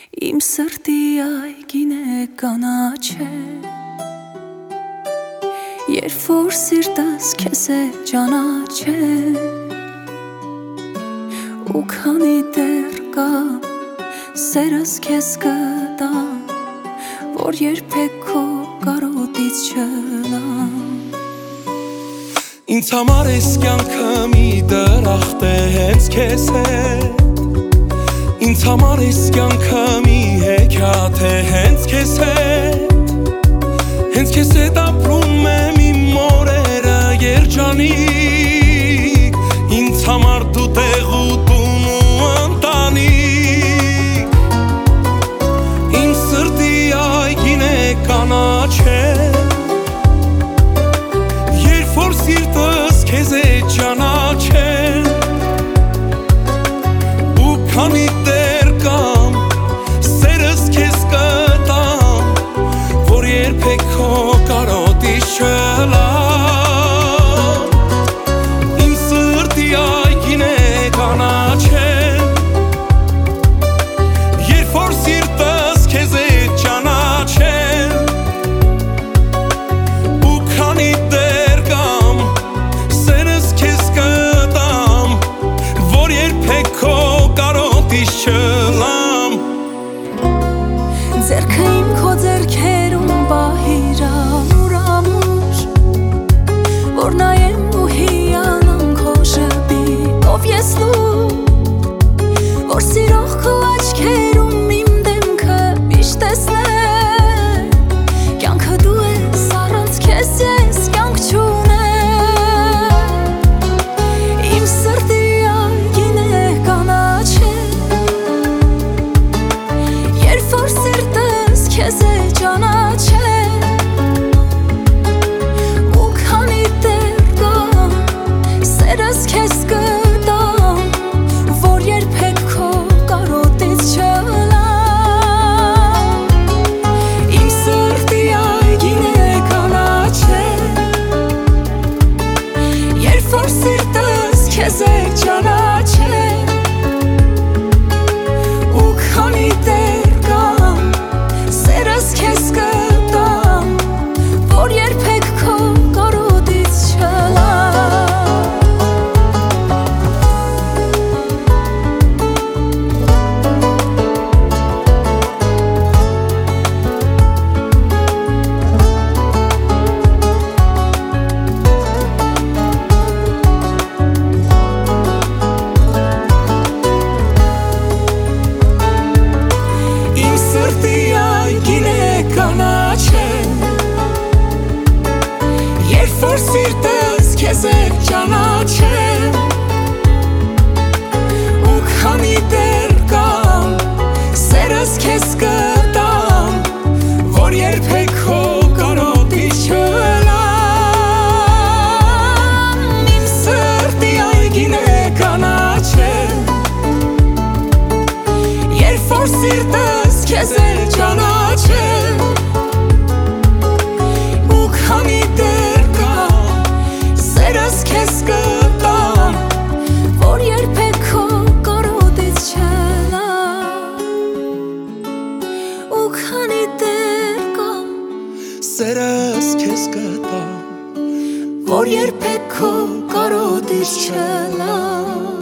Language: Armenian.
Իմ սրտի այգին է կանաչե, երբ որ սիրտս քեզ է ճանաչել, ու քանի դեռ կամ սերս քեզ կտամ, որ երբեք քո կարոտից չլամ։ Ինձ համար ես կյանքը մի դրախտ է հենց քեզ հետ, ինձ համար ես կյանքը մի հեքիաթ է հենց քեզ հետ, հենց քեզ հետ ապրում եմ իմ օրերը երջանիկ, ինձ համար դու տեղ ու տուն ու ընտանիք, իմ սրտի այգին է կանաչել, երբ որ սիրտս քեզ է ճանաչել, ու քանի դեռ կամ սերս քեզ կտամ, որ երբեք քո կարոտից չլամ, իմ սրտի այգին է կանաչել, երբ որ սիրտս քեզ է ճանաչել, ու քանի դեռ կամ սերս քեզ կտամ, որ երբեք քո կարոտից չլամ։ Ձեռքը իմ քո ձեռքերում պահիր ամուր, որ նայեմ ու հիանամ քո շպիտով ես լուր, որ սիրող քո աչքերում իմ դեմքը միշտ տեսնեմ, կյանքը դու ես, առանց քեզ ես կյանք չունեմ, իմ սրտի այգին է կանաչել, երբ որ սիրտս քեզ է ճանաչել, ու քանի դեռ կամ սերս քեզ կտամ, որ երբեք քո կարոտից չլամ, իմ սրտի այգին է կանաչել, երբ որ սիրտս քեզ է ճանաչել, ու քանի դեռ կամ սերս քեզ կտամ, որ երբեք քո կարոտից չլամ։ Իմ սրտի այգին է կանաչել, երբ որ սիրտս քեզ է ճանաչել, ու քանի դեռ կամ սերս քեզ կտամ, որ երբեք քո կարոտից չլամ, իմ սրտի այգին է կանաչել, երբ որ սիրտս քեզ է ճանաչել, ու քանի դեռ կամ սերս քեզ կտամ, Որ երբեք քո կարոտից չլամ, ու քանի դեռ կամ սերս քեզ կտամ, որ երբեք քո կարոտից չլամ։